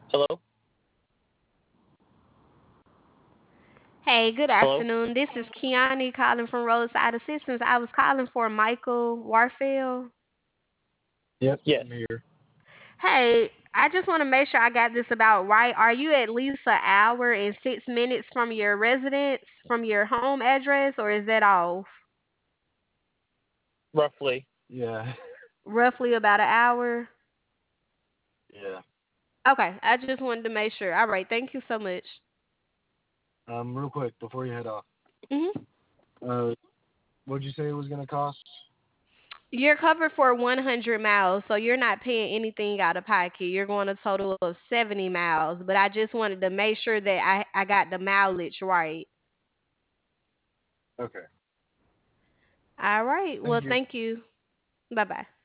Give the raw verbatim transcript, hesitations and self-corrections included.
Hello? Hey, good Hello? afternoon. This is Kiani calling from Roadside Assistance. I was calling for Michael Warfield. Yep, Yes. I'm here. Hey, I just want to make sure I got this about right. Are you at least an hour and six minutes from your residence, from your home address, or is that off? Roughly. Yeah, Roughly about an hour? yeah. Okay, I just wanted to make sure. All right, thank you so much. Um, real quick before you head off, hmm uh, what'd you say it was gonna cost? You're covered for one hundred miles, so you're not paying anything out of pocket. You're going a total of seventy miles, but I just wanted to make sure that I, I got the mileage right. Okay, All right. Well, thank you. thank you. Bye bye.